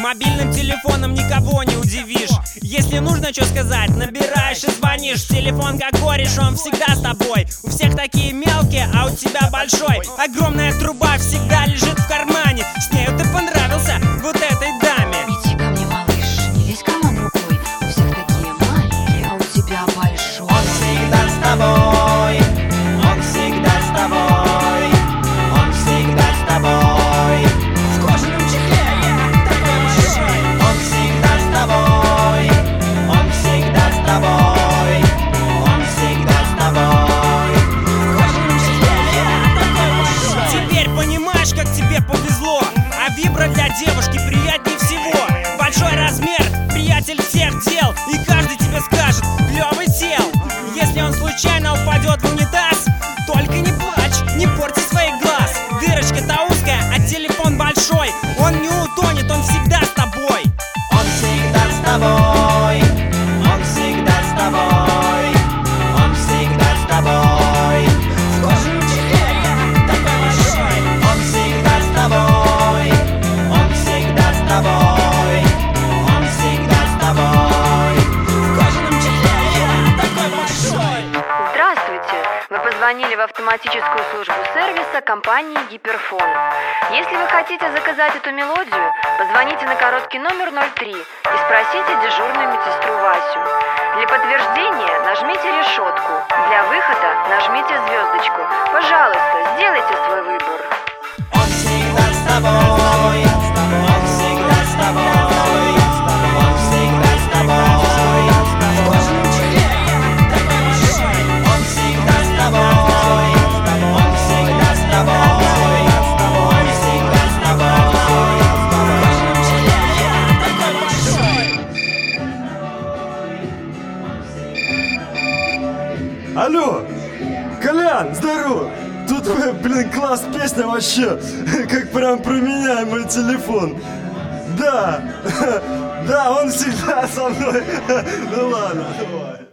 Мобильным телефоном никого не удивишь. Если нужно что сказать, набираешь и звонишь. Телефон как кореш, он всегда с тобой. У всех такие мелкие, а у тебя большой. Огромная труба всегда лежит в кармане. С нею ты понравился вот этой даме. Иди ко мне, малыш, не лезь в карман рукой. У всех такие маленькие, а у тебя большой. Он всегда с тобой, он всегда с тобой, он всегда с тобой. В кожаном чехле, такой большой. Он всегда с тобой, он всегда с тобой, он всегда с тобой. В кожаном чехле, такой большой. Теперь понимаешь, как тебе повезло. А вибро для девушки приятнее всего. Большой размер, приятель всех дел. И каждый тебе скажет: клёвый сел. Если он случайно упадет в унитаз, только не плачь, не порти своих глаз. Дырочка-то узкая, а телефон большой. Он не утонет, он всегда с тобой. Он всегда с тобой, он всегда с тобой, он всегда с тобой. В кожаном чехле, такой большой. Он всегда с тобой, он всегда с тобой, он всегда с тобой. В кожаном чехле, такой большой. Здравствуйте! Вы позвонили в автоматическую службу сервиса компании Гиперфон. Если вы хотите заказать эту мелодию, позвоните на короткий номер 03 и спросите дежурную медсестру Васю. Для подтверждения нажмите решетку. Для выхода нажмите звездочку. Пожалуйста, сделайте свой выбор. Он всегда с тобой, он всегда с тобой, он всегда с тобой. В кожаном чехле, такой большой. Он всегда с тобой, он всегда с тобой, он всегда с тобой. В кожаном чехле, такой большой. Алло, Колян, здорово! Тут, блин, класс песня вообще, как прям про меня, мой телефон. Да, да, он всегда со мной. Ну ладно, давай.